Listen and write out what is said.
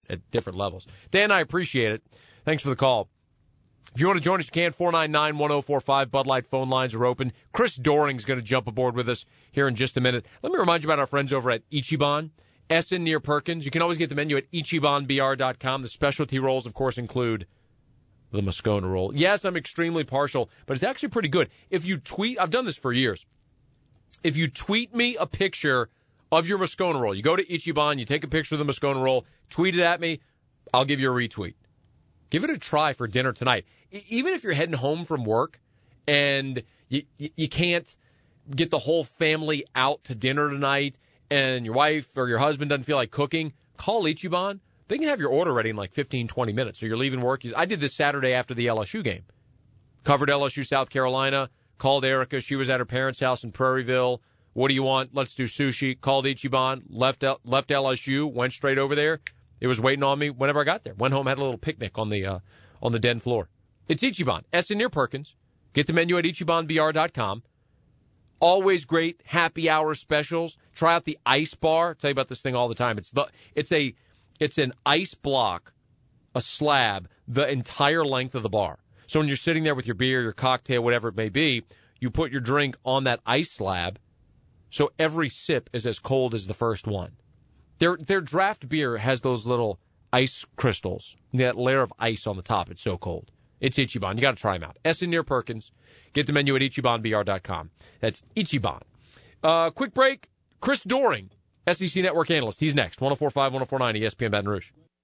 at different levels. Dan, I appreciate it. Thanks for the call. If you want to join us, you can. 499-1045. Bud Light phone lines are open. Chris Doring's going to jump aboard with us here in just a minute. Let me remind you about our friends over at Ichiban, Essen near Perkins. You can always get the menu at ichibanbr.com. The specialty rolls, of course, include the Moscona roll. Yes, I'm extremely partial, but it's actually pretty good. If you tweet, I've done this for years. If you tweet me a picture of your Moscona roll, you go to Ichiban, you take a picture of the Moscona roll, tweet it at me, I'll give you a retweet. Give it a try for dinner tonight. Even if you're heading home from work and you can't get the whole family out to dinner tonight and your wife or your husband doesn't feel like cooking, call Ichiban. They can have your order ready in like 15, 20 minutes. So you're leaving work. I did this Saturday after the LSU game. Covered LSU, South Carolina. Called Erica. She was at her parents' house in Prairieville. What do you want? Let's do sushi. Called Ichiban. Left LSU. Went straight over there. It was waiting on me whenever I got there. Went home, had a little picnic on the den floor. It's Ichiban, Essen near Perkins. Get the menu at ichibanbr.com. Always great happy hour specials. Try out the ice bar. I tell you about this thing all the time. It's an ice block, a slab, the entire length of the bar. So when you're sitting there with your beer, your cocktail, whatever it may be, you put your drink on that ice slab, so every sip is as cold as the first one. Their draft beer has those little ice crystals, that layer of ice on the top. It's so cold. It's Ichiban. You got to try them out. Essen near Perkins. Get the menu at ichibanbr.com. That's Ichiban. Quick break. Chris Doring, SEC Network analyst. He's next. 104.5, 104.9 ESPN Baton Rouge.